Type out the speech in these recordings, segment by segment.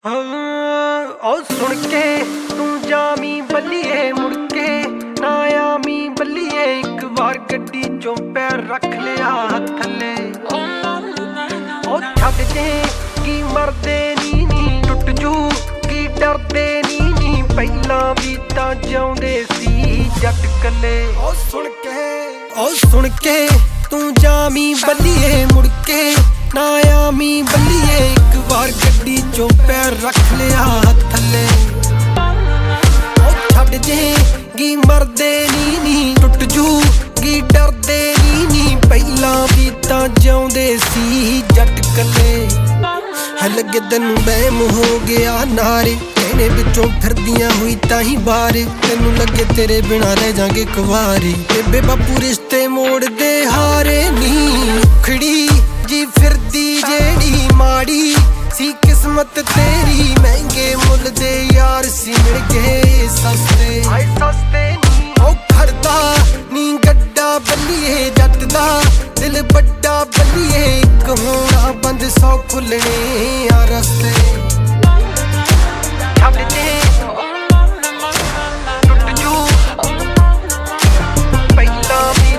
ओ सुन के तू जामी बल्लिए मुड़के ना आमी बल्लिए एक बार गड्डी चों पैर रख लिया थल्ले ओ छड्ड दे की मरदे नी टुट जू की डरदे नी पहला भी तां जिउंदे सी जट कल्ले ओ सुन के तू जामी बल्लिए मुड़के ना आमी बल्लिए एक बार गड्डी चों पैर रख लिया थल्ले ओ छड्ड जेगी मरदे नी टुट जूगी डरदे नी पहला भी तां जिउंदे सी जट कल्ले है लगे तैनू बैम हो गया नारे कहने विचों फिरदियां हुई ताही बार तैनू लगे तेरे बिना रह जांगे कुवारे बेबे बापू रिश्ते मोड़ दे हारे नी उखड़ी जी फिरदी जेड़ी माड़ी सी किस्मत तेरी महंगे मुल दे यार सी मिल गए सस्ते ओ खड़दा नी गड्डा बल्लिए जट दा दिल बड्डा बल्लिए एक होना बंद 100 खुलने आ रस्ते छड्ड दे टुट जू पहला भी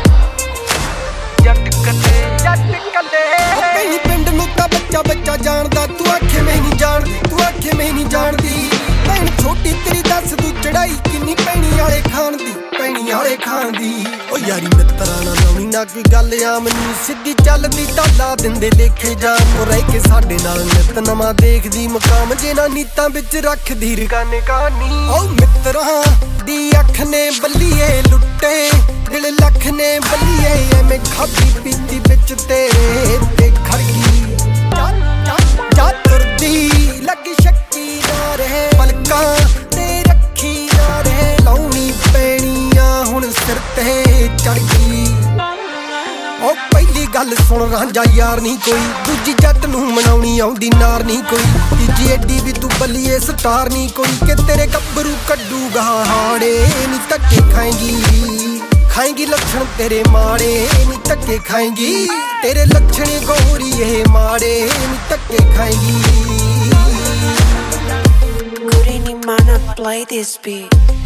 जट कल्ले पैनी पिंड नूं तां बच्चा जानदा तू आखे मैं नहीं जानदी भैन छोटी तेरी दस तू चढ़ाई किन्नी पैनी आले खान दी ओ यारी मित्तरां नाल नवीं ना कोई गल आम नी सिद्धी चलदी तां ला दिंदे लेखे जाम रह के साडे नाल नित नवां देखदी मकाम जिन्हां नीतां विच रखदी रकाने कहानी ओ मित्तरां दी अख ने बल्लिए लुट्टे दिल लख ने बल्लिए एवें खादी पीती विच तेरे ते खड़गी जा तुरदी लग शक्की ना रहे पलकां ते रखी ना रहे लाउणी पैणियां हुण सिर ते चढ़ गई ओ पहली गल सुन रांझा यार नहीं कोई दूजी जट नूं मनाउणी आउंदी नार नहीं कोई तीजी एडी भी तू बल्लिए स्टार नहीं कोई कि तेरे गब्बरू कड्डूगा हाड़े नी धक्के खाएंगी लक्षण तेरे माड़े नी धक्के खाएंगी तेरे लक्षण गोरी माड़े नी धक्के खाएंगी Couldn't play this beat.